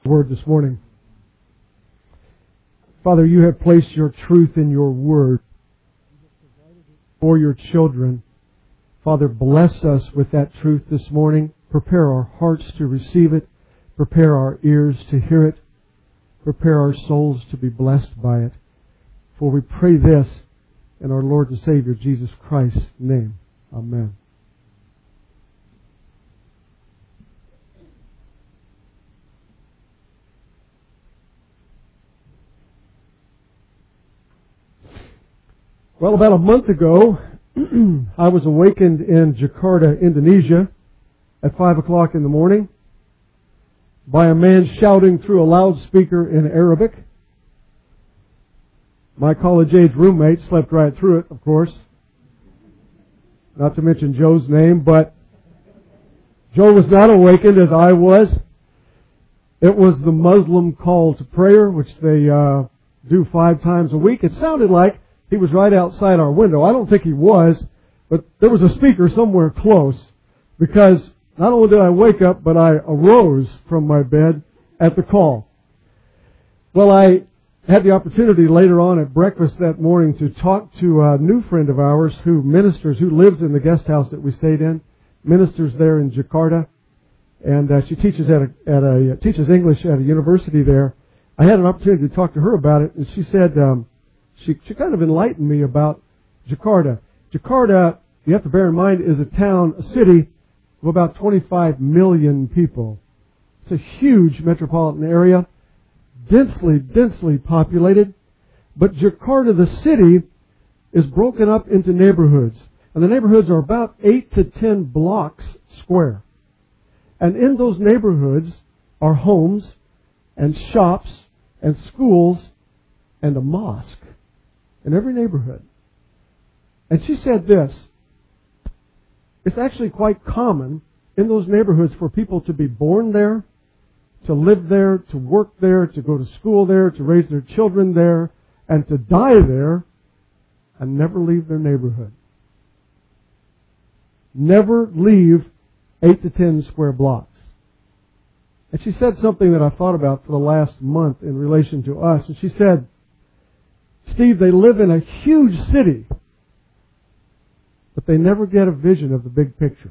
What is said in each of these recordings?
Word this morning. Father, you have placed your truth in your Word for your children. Father, bless us with that truth this morning. Prepare our hearts to receive it. Prepare our ears to hear it. Prepare our souls to be blessed by it. For we pray this in our Lord and Savior Jesus Christ's name. Amen. Well, about a month ago, I was awakened in Jakarta, Indonesia, at 5 o'clock in the morning by a man shouting through a loudspeaker in Arabic. My college-age roommate slept right through it, of course. Not to mention Joe's name, but Joe was not awakened as I was. It was the Muslim call to prayer, which they do 5 times a week. It sounded like he was right outside our window. I don't think he was, but there was a speaker somewhere close, because not only did I wake up, but I arose from my bed at the call. Well, I had the opportunity later on at breakfast that morning to talk to a new friend of ours who lives in the guest house that we stayed in, ministers there in Jakarta, and she teaches teaches English at a university there. I had an opportunity to talk to her about it, and she said, she kind of enlightened me about Jakarta. Jakarta, you have to bear in mind, is a city of about 25 million people. It's a huge metropolitan area, densely populated. But Jakarta, the city, is broken up into neighborhoods. And the neighborhoods are about 8 to 10 blocks square. And in those neighborhoods are homes and shops and schools and a mosque in every neighborhood. And she said this: it's actually quite common in those neighborhoods for people to be born there, to live there, to work there, to go to school there, to raise their children there, and to die there and never leave their neighborhood. Never leave 8 to 10 square blocks. And she said something that I thought about for the last month in relation to us. And she said, Steve, they live in a huge city, but they never get a vision of the big picture.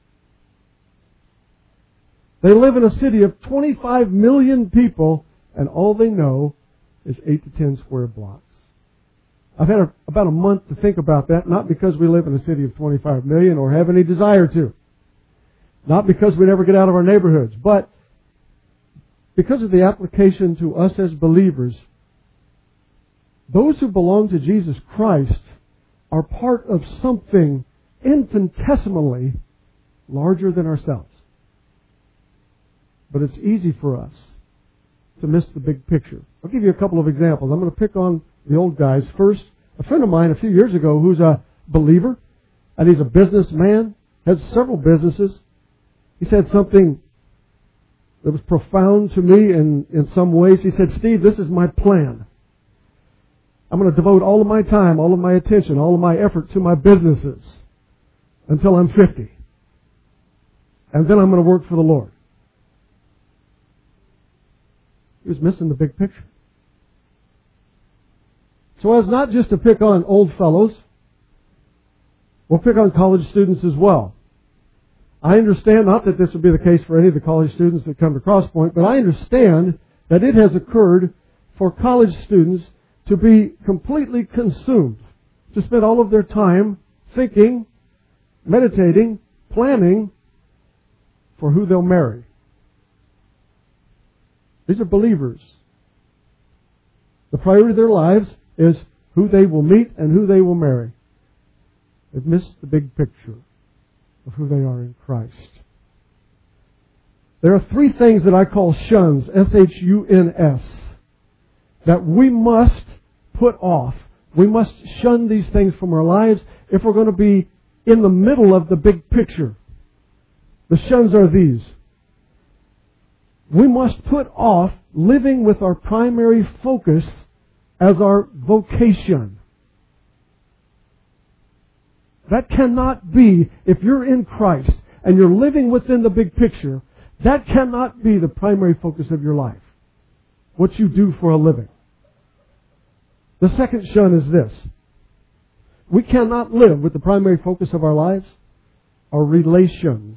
They live in a city of 25 million people, and all they know is 8 to 10 square blocks. I've had about a month to think about that, not because we live in a city of 25 million or have any desire to. Not because we never get out of our neighborhoods, but because of the application to us as believers. Those who belong to Jesus Christ are part of something infinitesimally larger than ourselves. But it's easy for us to miss the big picture. I'll give you a couple of examples. I'm going to pick on the old guys. First, a friend of mine a few years ago who's a believer, and he's a businessman, has several businesses. He said something that was profound to me in some ways. He said, Steve, this is my plan. I'm going to devote all of my time, all of my attention, all of my effort to my businesses until I'm 50. And then I'm going to work for the Lord. He was missing the big picture. So as not just to pick on old fellows, we'll pick on college students as well. I understand, not that this would be the case for any of the college students that come to Crosspoint, but I understand that it has occurred for college students to be completely consumed, to spend all of their time thinking, meditating, planning for who they'll marry. These are believers. The priority of their lives is who they will meet and who they will marry. They've missed the big picture of who they are in Christ. There are 3 things that I call shuns, S-H-U-N-S, that we must put off. We must shun these things from our lives if we're going to be in the middle of the big picture. The shuns are these. We must put off living with our primary focus as our vocation. That cannot be, if you're in Christ and you're living within the big picture, That cannot be the primary focus of your life. What you do for a living. The second shun is this. We cannot live with the primary focus of our lives, our relations.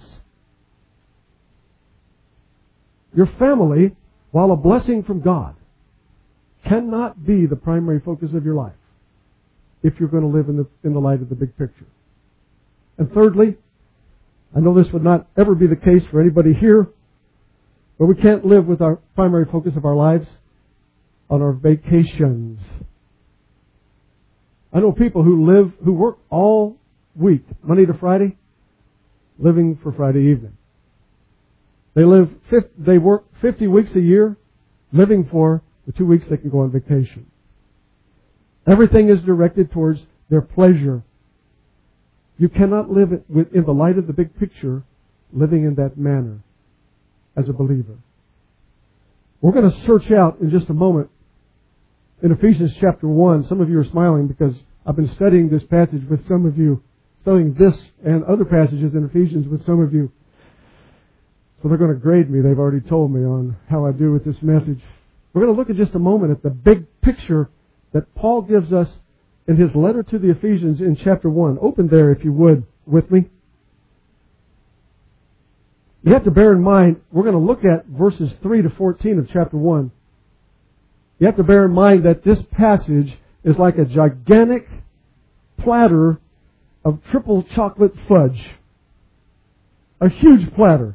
Your family, while a blessing from God, cannot be the primary focus of your life if you're going to live in the light of the big picture. And thirdly, I know this would not ever be the case for anybody here, but we can't live with our primary focus of our lives on our vacations. I know people who work all week, Monday to Friday, living for Friday evening. They work 50 weeks a year, living for the 2 weeks they can go on vacation. Everything is directed towards their pleasure. You cannot live in the light of the big picture, living in that manner as a believer. We're going to search out in just a moment in Ephesians chapter 1. Some of you are smiling because I've been studying this passage with some of you, studying this and other passages in Ephesians with some of you. So they're going to grade me, they've already told me, on how I do with this message. We're going to look in just a moment at the big picture that Paul gives us in his letter to the Ephesians in chapter 1. Open there, if you would, with me. You have to bear in mind, we're going to look at verses 3 to 14 of chapter 1. You have to bear in mind that this passage is like a gigantic platter of triple chocolate fudge. A huge platter.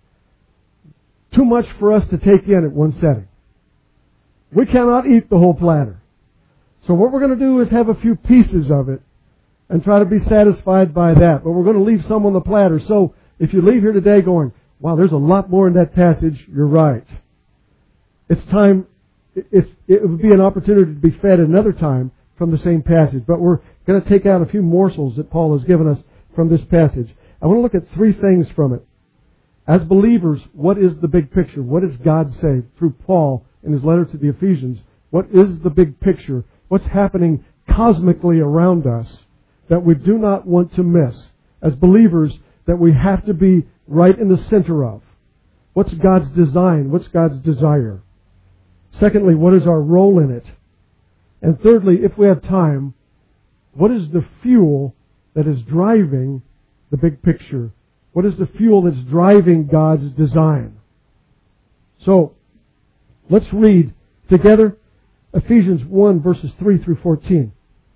Too much for us to take in at one setting. We cannot eat the whole platter. So what we're going to do is have a few pieces of it and try to be satisfied by that. But we're going to leave some on the platter. So if you leave here today going, wow, there's a lot more in that passage, you're right. It's time, it would be an opportunity to be fed another time from the same passage. But we're going to take out a few morsels that Paul has given us from this passage. I want to look at three things from it. As believers, what is the big picture? What does God say through Paul in his letter to the Ephesians? What is the big picture? What's happening cosmically around us that we do not want to miss? As believers, that we have to be right in the center of. What's God's design? What's God's desire? Secondly, what is our role in it? And thirdly, if we have time, what is the fuel that is driving the big picture? What is the fuel that's driving God's design? So, let's read together Ephesians 1 verses 3 through 14.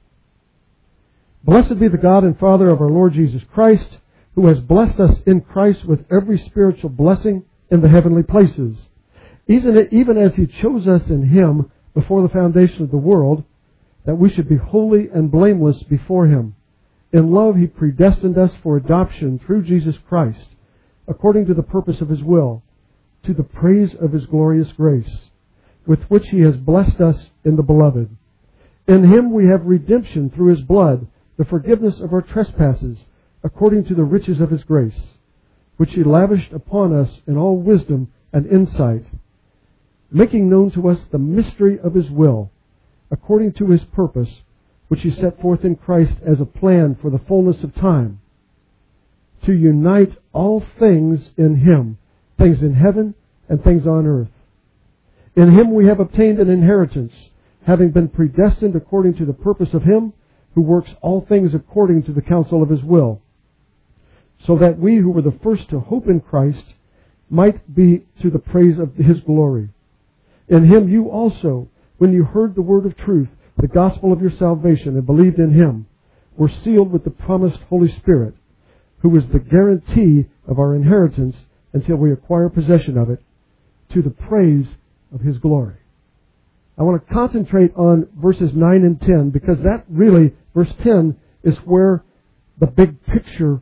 Blessed be the God and Father of our Lord Jesus Christ, who has blessed us in Christ with every spiritual blessing in the heavenly places, even as He chose us in Him before the foundation of the world, that we should be holy and blameless before Him. In love He predestined us for adoption through Jesus Christ, according to the purpose of His will, to the praise of His glorious grace, with which He has blessed us in the Beloved. In Him we have redemption through His blood, the forgiveness of our trespasses, according to the riches of His grace, which He lavished upon us in all wisdom and insight, making known to us the mystery of His will, according to His purpose, which He set forth in Christ as a plan for the fullness of time, to unite all things in Him, things in heaven and things on earth. In Him we have obtained an inheritance, having been predestined according to the purpose of Him who works all things according to the counsel of His will, so that we who were the first to hope in Christ might be to the praise of His glory. In Him you also, when you heard the word of truth, the gospel of your salvation, and believed in Him, were sealed with the promised Holy Spirit, who is the guarantee of our inheritance until we acquire possession of it, to the praise of His glory. I want to concentrate on verses 9 and 10, because that really, verse 10, is where the big picture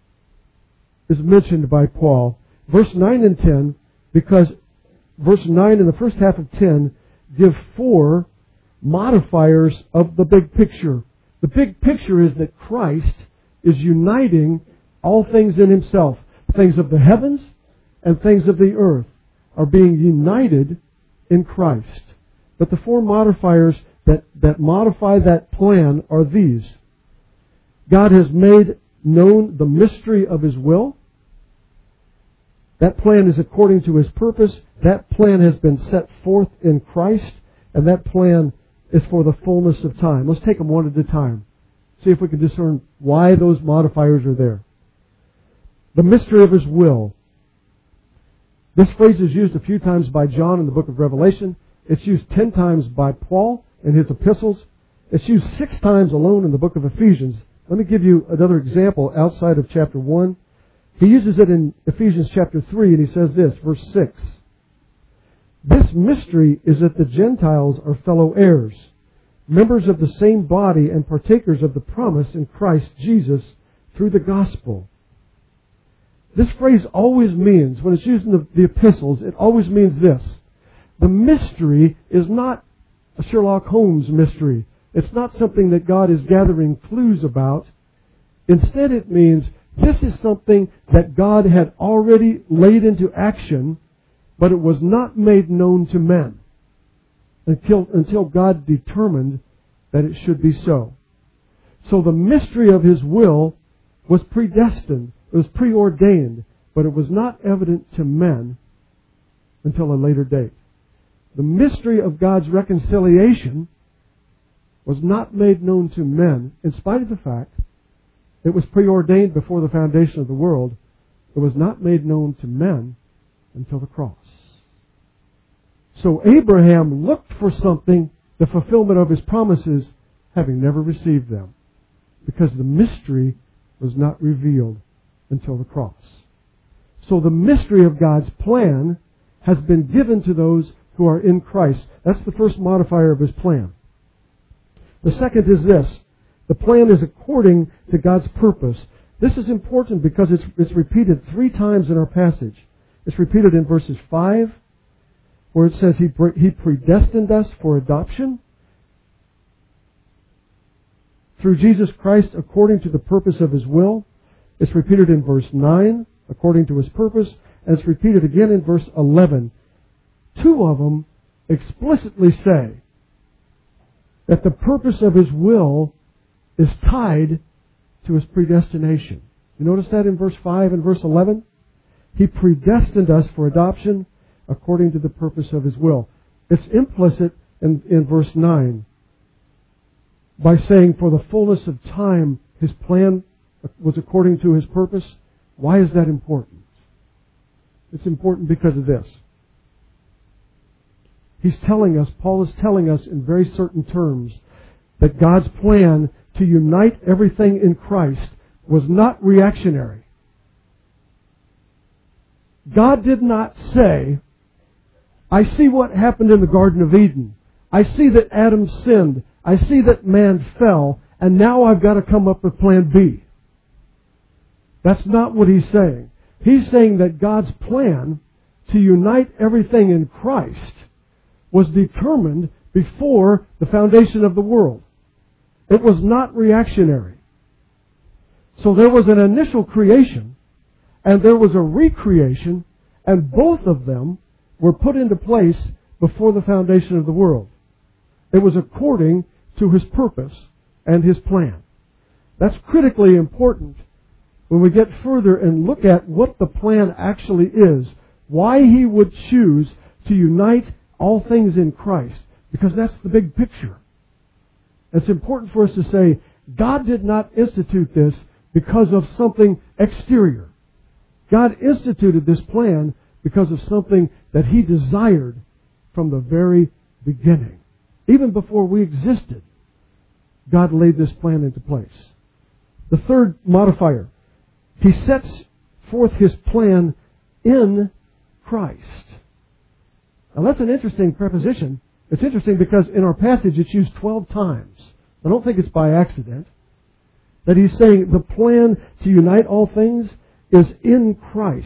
is mentioned by Paul. Verse 9 and 10, because verse 9 and the first half of 10 give four modifiers of the big picture. The big picture is that Christ is uniting all things in Himself. Things of the heavens and things of the earth are being united in Christ. But the four modifiers that modify that plan are these. God has made known the mystery of His will. That plan is according to His purpose. That plan has been set forth in Christ, and that plan is for the fullness of time. Let's take them one at a time. See if we can discern why those modifiers are there. The mystery of His will. This phrase is used a few times by John in the book of Revelation. It's used 10 times by Paul in his epistles. It's used 6 times alone in the book of Ephesians. Let me give you another example outside of chapter 1. He uses it in Ephesians chapter 3, and he says this, verse 6. This mystery is that the Gentiles are fellow heirs, members of the same body and partakers of the promise in Christ Jesus through the gospel. This phrase always means, when it's used in the epistles, it always means this. The mystery is not a Sherlock Holmes mystery. It's not something that God is gathering clues about. Instead, it means this is something that God had already laid into action, but it was not made known to men until God determined that it should be so. So the mystery of His will was predestined. It was preordained, but it was not evident to men until a later date. The mystery of God's reconciliation was not made known to men, in spite of the fact it was preordained before the foundation of the world. It was not made known to men until the cross. So Abraham looked for something, the fulfillment of his promises, having never received them, because the mystery was not revealed until the cross. So the mystery of God's plan has been given to those who are in Christ. That's the first modifier of His plan. The second is this. The plan is according to God's purpose. This is important because it's repeated 3 times in our passage. It's repeated in verses 5, where it says He predestined us for adoption through Jesus Christ according to the purpose of His will. It's repeated in verse 9, according to His purpose, and it's repeated again in verse 11. 2 of them explicitly say that the purpose of His will is tied to His predestination. You notice that in verse 5 and verse 11? He predestined us for adoption according to the purpose of His will. It's implicit in verse 9 by saying for the fullness of time His plan was according to His purpose. Why is that important? It's important because of this. He's telling us, Paul is telling us in very certain terms, that God's plan to unite everything in Christ was not reactionary. God did not say, I see what happened in the Garden of Eden. I see that Adam sinned. I see that man fell. And now I've got to come up with plan B. That's not what He's saying. He's saying that God's plan to unite everything in Christ was determined before the foundation of the world. It was not reactionary. So there was an initial creation, and there was a recreation, and both of them were put into place before the foundation of the world. It was according to His purpose and His plan. That's critically important when we get further and look at what the plan actually is, why He would choose to unite all things in Christ, because that's the big picture. It's important for us to say, God did not institute this because of something exterior. God instituted this plan because of something that He desired from the very beginning. Even before we existed, God laid this plan into place. The third modifier, He sets forth His plan in Christ. Now that's an interesting preposition. It's interesting because in our passage it's used 12 times. I don't think it's by accident. That He's saying the plan to unite all things is in Christ.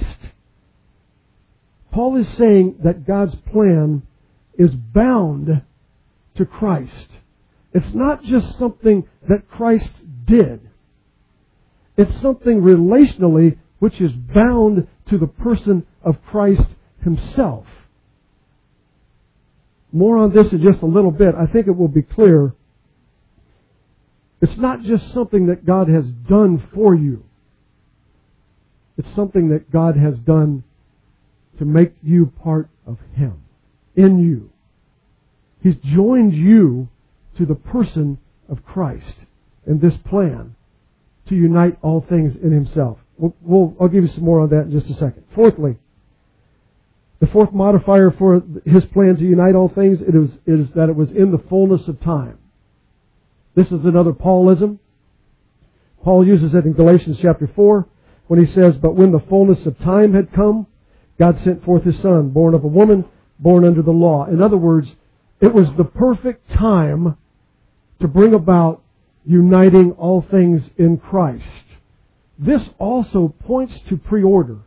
Paul is saying that God's plan is bound to Christ. It's not just something that Christ did. It's something relationally which is bound to the person of Christ Himself. More on this in just a little bit. I think it will be clear. It's not just something that God has done for you. It's something that God has done to make you part of Him, in you. He's joined you to the person of Christ in this plan to unite all things in Himself. I'll give you some more on that in just a second. Fourthly, the fourth modifier for His plan to unite all things is that it was in the fullness of time. This is another Paulism. Paul uses it in Galatians chapter 4 when he says, "But when the fullness of time had come, God sent forth His Son, born of a woman, born under the law." In other words, it was the perfect time to bring about uniting all things in Christ. This also points to pre-order.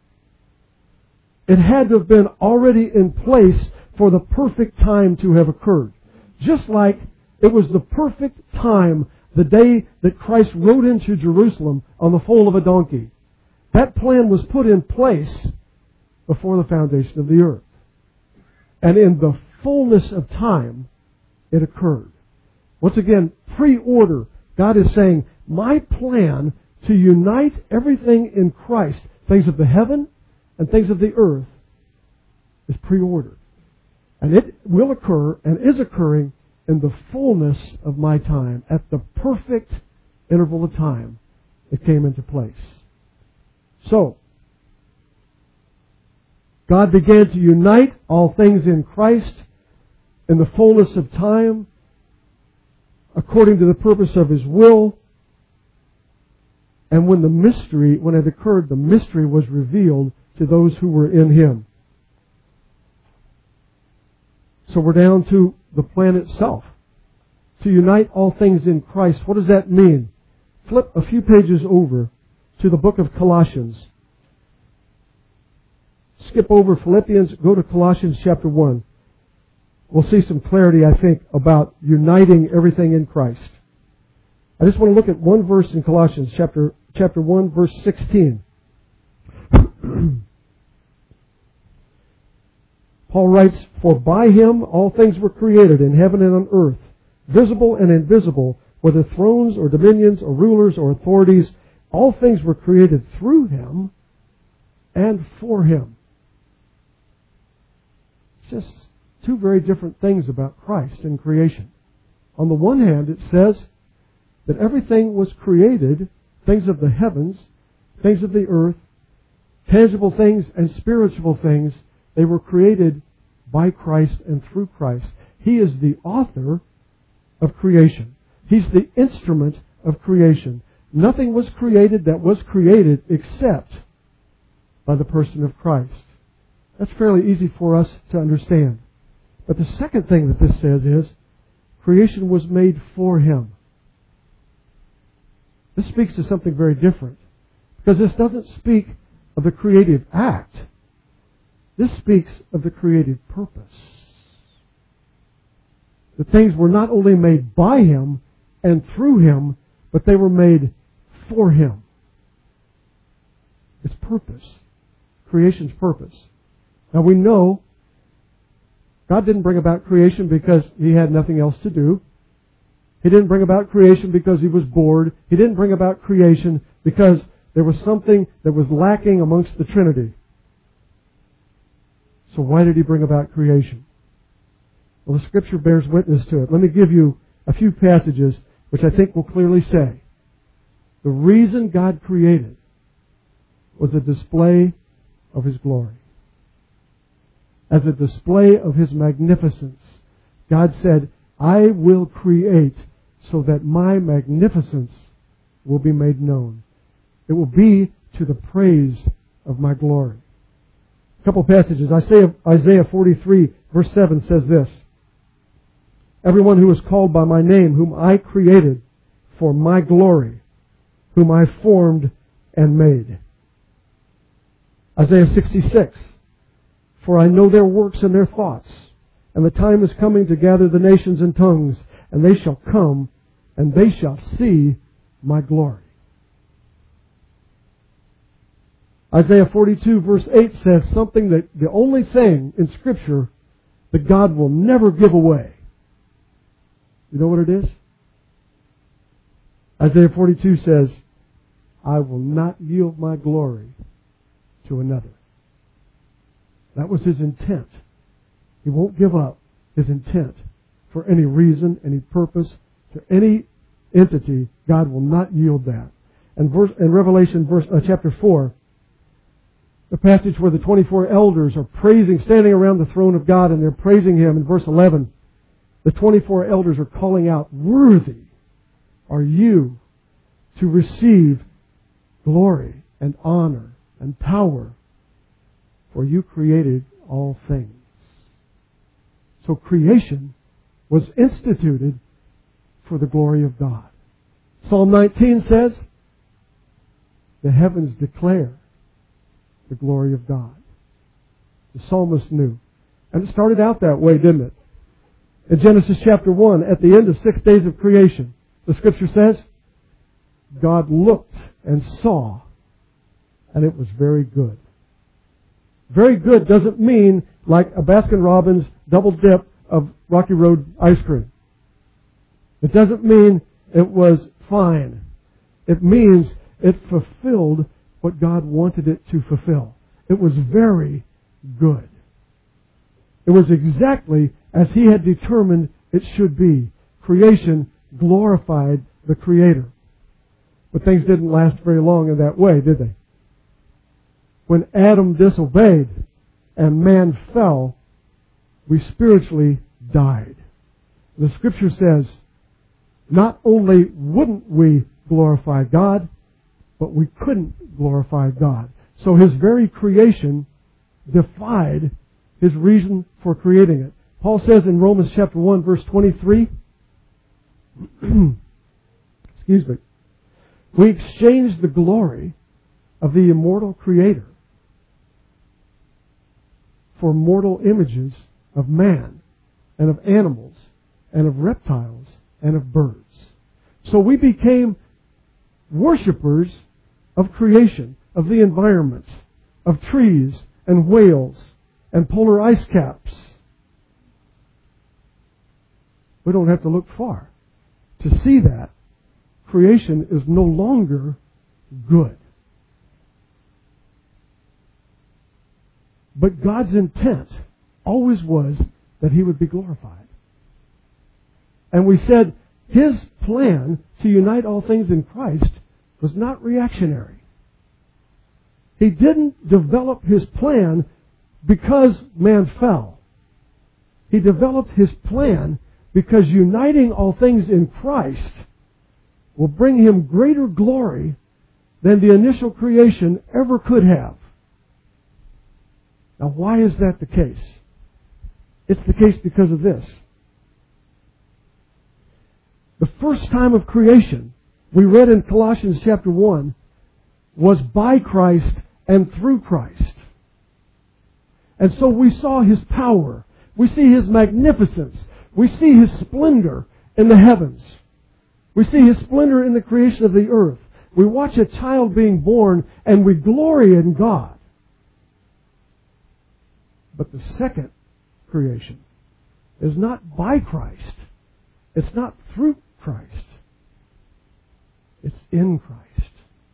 It had to have been already in place for the perfect time to have occurred. Just like it was the perfect time the day that Christ rode into Jerusalem on the foal of a donkey. That plan was put in place before the foundation of the earth. And in the fullness of time, it occurred. Once again, pre-order. God is saying, my plan to unite everything in Christ, things of the heaven and things of the earth, is pre-ordered. And it will occur and is occurring in the fullness of my time, at the perfect interval of time it came into place. So, God began to unite all things in Christ in the fullness of time, according to the purpose of His will. And when it occurred, the mystery was revealed to those who were in Him. So we're down to the plan itself. To unite all things in Christ. What does that mean? Flip a few pages over to the book of Colossians. Skip over Philippians, go to Colossians chapter 1. We'll see some clarity, I think, about uniting everything in Christ. I just want to look at one verse in Colossians chapter 1, verse 16. Paul writes, "For by Him all things were created in heaven and on earth, visible and invisible, whether thrones or dominions or rulers or authorities, all things were created through Him and for Him." It's just two very different things about Christ and creation. On the one hand, it says that everything was created, things of the heavens, things of the earth, tangible things and spiritual things, they were created by Christ and through Christ. He is the author of creation. He's the instrument of creation. Nothing was created that was created except by the person of Christ. That's fairly easy for us to understand. But the second thing that this says is, creation was made for Him. This speaks to something very different. Because this doesn't speak of the creative act. This speaks of the creative purpose. The things were not only made by Him and through Him, but they were made for Him. It's purpose. Creation's purpose. Now we know God didn't bring about creation because He had nothing else to do. He didn't bring about creation because He was bored. He didn't bring about creation because there was something that was lacking amongst the Trinity. So why did He bring about creation? Well, the Scripture bears witness to it. Let me give you a few passages which I think will clearly say the reason God created was a display of His glory. As a display of His magnificence, God said, I will create so that my magnificence will be made known. It will be to the praise of my glory. A couple passages. Isaiah 43 verse 7 says this, "Everyone who is called by my name, whom I created for my glory, whom I formed and made." Isaiah 66, "For I know their works and their thoughts, and the time is coming to gather the nations and tongues, and they shall come, and they shall see my glory." Isaiah 42 verse 8 says something that the only thing in Scripture that God will never give away. You know what it is? Isaiah 42 says, "I will not yield my glory to another." That was His intent. He won't give up His intent for any reason, any purpose, to any entity. God will not yield that. And in Revelation chapter 4, the passage where the 24 elders are standing around the throne of God, and they're praising Him. In verse 11, the 24 elders are calling out, "Worthy are you to receive glory and honor and power, for you created all things." So creation was instituted for the glory of God. Psalm 19 says, "The heavens declare the glory of God." The psalmist knew. And it started out that way, didn't it? In Genesis chapter 1, at the end of 6 days of creation, the Scripture says, God looked and saw, and it was very good. Very good doesn't mean like a Baskin-Robbins double dip of Rocky Road ice cream. It doesn't mean it was fine. It means it fulfilled what God wanted it to fulfill. It was very good. It was exactly as He had determined it should be. Creation glorified the Creator. But things didn't last very long in that way, did they? When Adam disobeyed and man fell, we spiritually died. The Scripture says, not only wouldn't we glorify God, but we couldn't glorify God. So His very creation defied His reason for creating it. Paul says in Romans chapter 1, verse 23, excuse me, we exchanged the glory of the immortal Creator for mortal images of man and of animals and of reptiles and of birds. So we became worshipers of creation, of the environment, of trees and whales and polar ice caps. We don't have to look far to see that creation is no longer good. But God's intent always was that He would be glorified. And we said His plan to unite all things in Christ was not reactionary. He didn't develop His plan because man fell. He developed His plan because uniting all things in Christ will bring Him greater glory than the initial creation ever could have. Now, why is that the case? It's the case because of this. The first time of creation, we read in Colossians chapter 1, was by Christ and through Christ. And so we saw His power. We see His magnificence. We see His splendor in the heavens. We see His splendor in the creation of the earth. We watch a child being born and we glory in God. But the second creation is not by Christ. It's not through Christ. It's in Christ.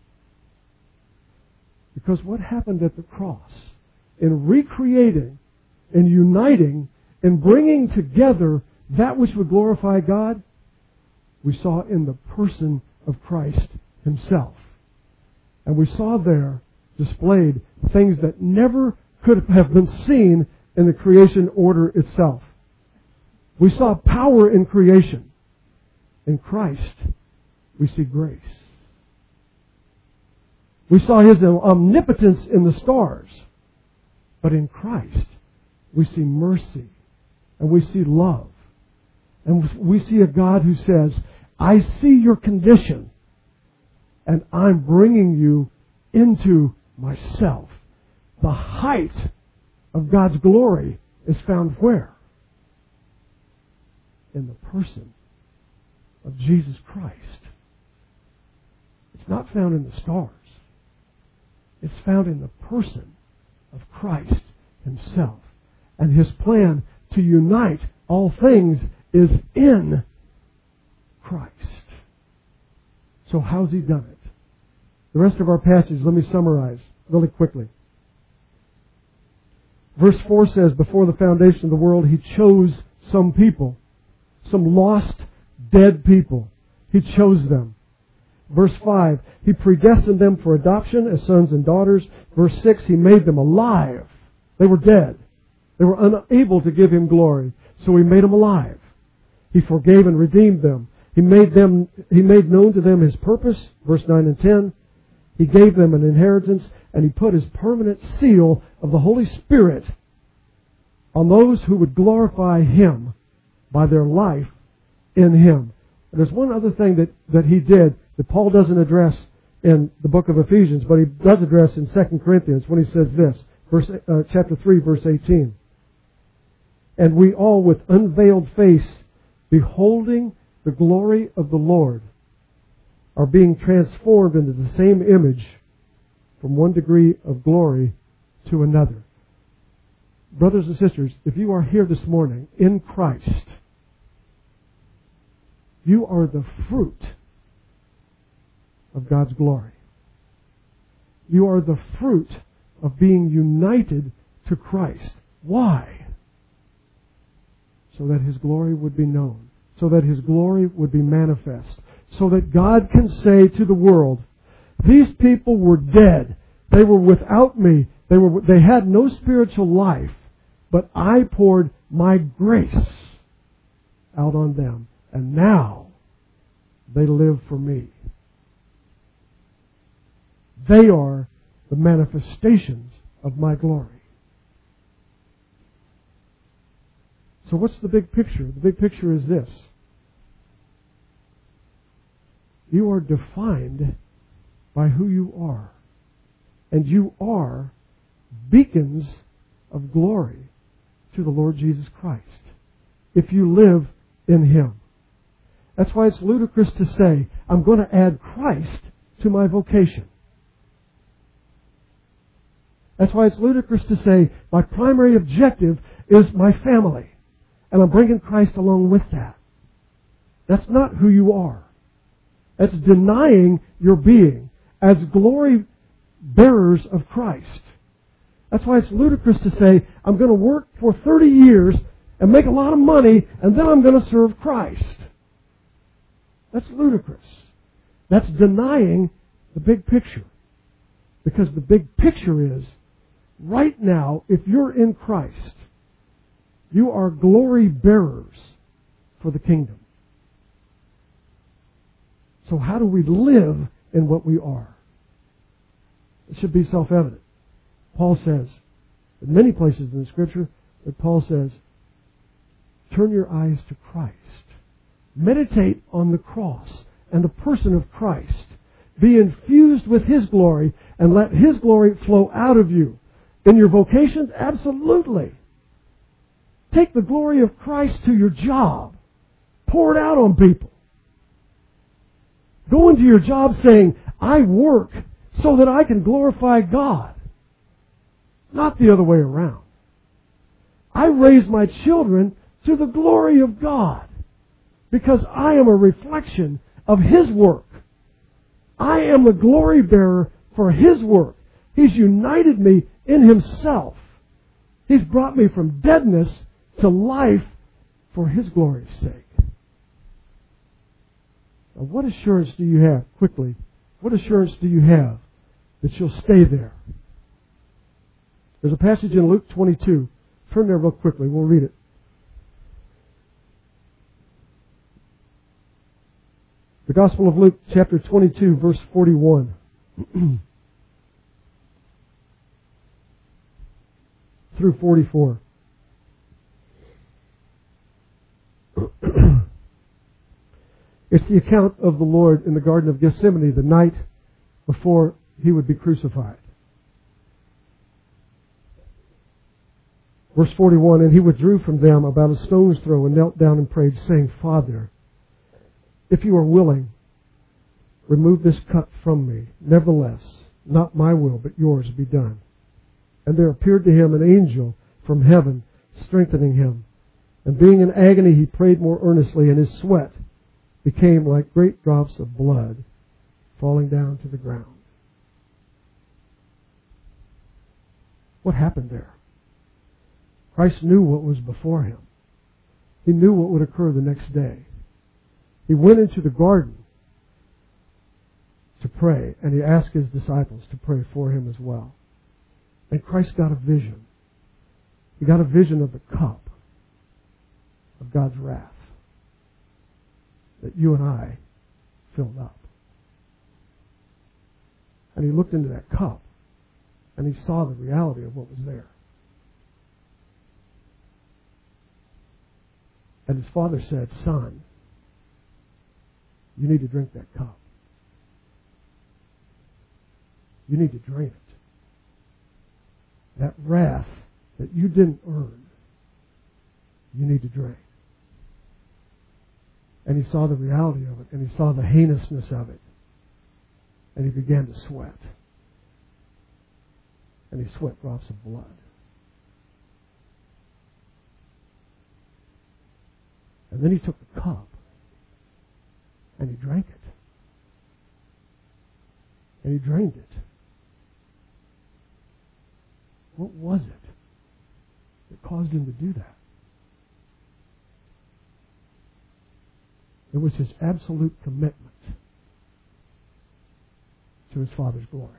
Because what happened at the cross, in recreating, in uniting, in bringing together that which would glorify God, we saw in the person of Christ Himself. And we saw there displayed things that never could have been seen in the creation order itself. We saw power in creation. In Christ, we see grace. We saw His omnipotence in the stars. But in Christ, we see mercy. And we see love. And we see a God who says, I see your condition. And I'm bringing you into myself. The height of God's glory is found where? In the person of Jesus Christ. It's not found in the stars. It's found in the person of Christ Himself. And His plan to unite all things is in Christ. So how's He done it? The rest of our passage, let me summarize really quickly. Verse 4 says, before the foundation of the world, He chose some people, some lost, dead people. He chose them. Verse 5, He predestined them for adoption as sons and daughters. Verse 6, He made them alive. They were dead. They were unable to give Him glory, so He made them alive. He forgave and redeemed them. He made known to them His purpose. Verse 9 and 10, He gave them an inheritance, and He put His permanent seal of the Holy Spirit on those who would glorify Him by their life in Him. And there's one other thing that He did that Paul doesn't address in the book of Ephesians, but he does address in 2 Corinthians when he says this, chapter 3, verse 18. And we all with unveiled face, beholding the glory of the Lord, are being transformed into the same image from one degree of glory to another. Brothers and sisters, if you are here this morning in Christ, you are the fruit of God's glory. You are the fruit of being united to Christ. Why? So that His glory would be known. So that His glory would be manifest. So that God can say to the world, these people were dead. They were without me. They had no spiritual life. But I poured my grace out on them. And now they live for me. They are the manifestations of my glory. So what's the big picture? The big picture is this. You are defined by who you are. And you are beacons of glory to the Lord Jesus Christ if you live in Him. That's why it's ludicrous to say, I'm going to add Christ to my vocation. That's why it's ludicrous to say, my primary objective is my family. And I'm bringing Christ along with that. That's not who you are. That's denying your being as glory bearers of Christ. That's why it's ludicrous to say, I'm going to work for 30 years and make a lot of money, and then I'm going to serve Christ. That's ludicrous. That's denying the big picture. Because the big picture is, right now, if you're in Christ, you are glory bearers for the kingdom. So how do we live in what we are? It should be self-evident. Paul says, in many places in the Scripture, that Paul says, turn your eyes to Christ. Meditate on the cross and the person of Christ. Be infused with His glory and let His glory flow out of you. In your vocations, absolutely. Take the glory of Christ to your job. Pour it out on people. Go into your job saying, I work so that I can glorify God. Not the other way around. I raise my children to the glory of God because I am a reflection of His work. I am the glory bearer for His work. He's united me in Himself. He's brought me from deadness to life for His glory's sake. Now, what assurance do you have, quickly, what assurance do you have that you'll stay there? There's a passage in Luke 22. Turn there real quickly. We'll read it. The Gospel of Luke, chapter 22, verse 41. Through 44. It's the account of the Lord in the Garden of Gethsemane the night before He would be crucified. Verse 41, and He withdrew from them about a stone's throw and knelt down and prayed, saying, Father, if you are willing, remove this cup from me. Nevertheless, not my will, but yours be done. And there appeared to Him an angel from heaven, strengthening Him. And being in agony, He prayed more earnestly, and His sweat became like great drops of blood falling down to the ground. What happened there? Christ knew what was before him. He knew what would occur the next day. He went into the garden to pray, and he asked his disciples to pray for him as well. And Christ got a vision. He got a vision of the cup of God's wrath that you and I filled up. And he looked into that cup, and he saw the reality of what was there. And his Father said, "Son, you need to drink that cup. You need to drain it. That wrath that you didn't earn, you need to drain." And he saw the reality of it, and he saw the heinousness of it. And he began to sweat. And he sweat drops of blood. And then he took the cup and he drank it. And he drained it. What was it that caused him to do that? It was his absolute commitment to his Father's glory.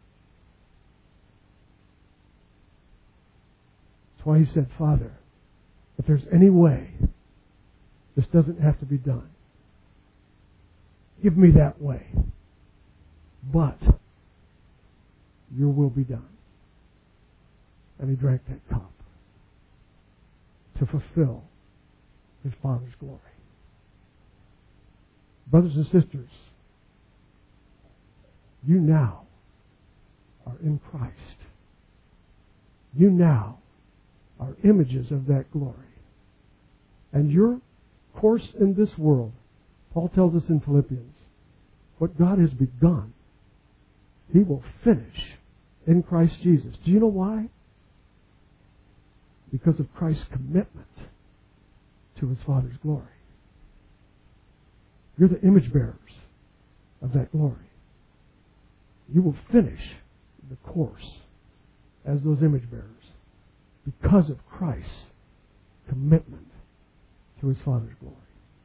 That's why he said, "Father, if there's any way this doesn't have to be done, give me that way. But your will be done." And he drank that cup to fulfill his Father's glory. Brothers and sisters, you now are in Christ. You now are images of that glory. And your course in this world, Paul tells us in Philippians, what God has begun, He will finish in Christ Jesus. Do you know why? Because of Christ's commitment to His Father's glory. You're the image bearers of that glory. You will finish the course as those image bearers because of Christ's commitment to His Father's glory.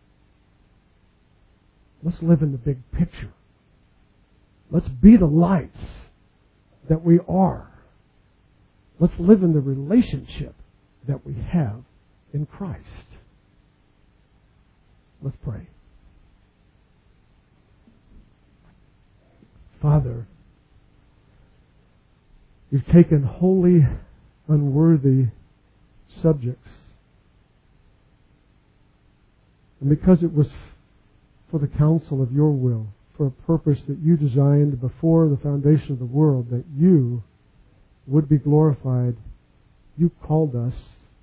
Let's live in the big picture. Let's be the lights that we are. Let's live in the relationship that we have in Christ. Let's pray. Father, You've taken wholly unworthy subjects, and because it was for the counsel of your will, for a purpose that you designed before the foundation of the world, that you would be glorified, you called us,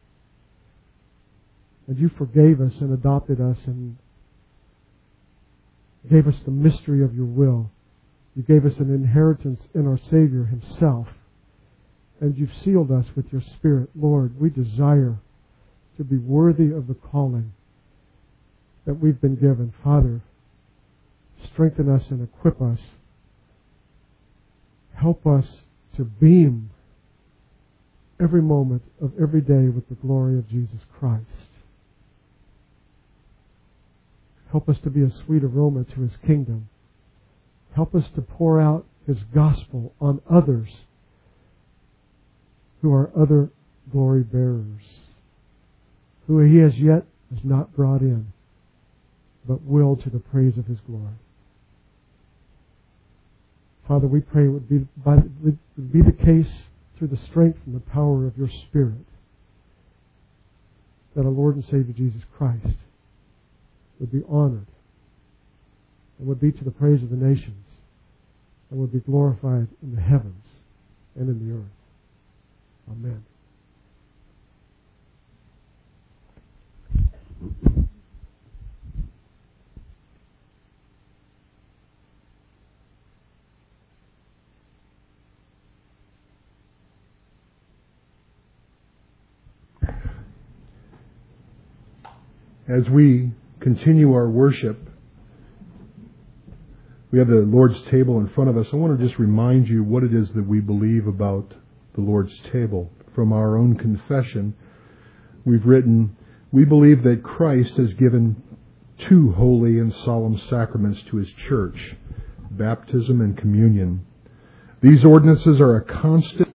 and you forgave us and adopted us and gave us the mystery of your will. You gave us an inheritance in our Savior Himself, and you've sealed us with your Spirit. Lord, we desire to be worthy of the calling that we've been given. Father, strengthen us and equip us. Help us to beam every moment of every day with the glory of Jesus Christ. Help us to be a sweet aroma to His kingdom. Help us to pour out His gospel on others who are other glory bearers, who He has yet has not brought in, but will to the praise of His glory. Father, we pray it would be the case through the strength and the power of your Spirit that our Lord and Savior Jesus Christ would be honored and would be to the praise of the nations and would be glorified in the heavens and in the earth. Amen. As we continue our worship, we have the Lord's table in front of us. I want to just remind you what it is that we believe about the Lord's table from our own confession. we've written, we believe that Christ has given two holy and solemn sacraments to His church, baptism and communion. These ordinances are a constant